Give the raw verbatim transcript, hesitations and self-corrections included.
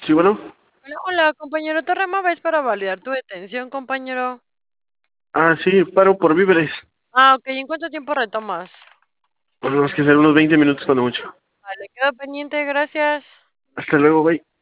Sí, bueno. Hola, hola, compañero, te llamaba para validar tu detención, compañero. Ah, sí, paro por víveres. Ah, ok, ¿en cuánto tiempo retomas? Tenemos que hacer unos veinte minutos cuando mucho. Vale, quedo pendiente, gracias. Hasta luego, güey.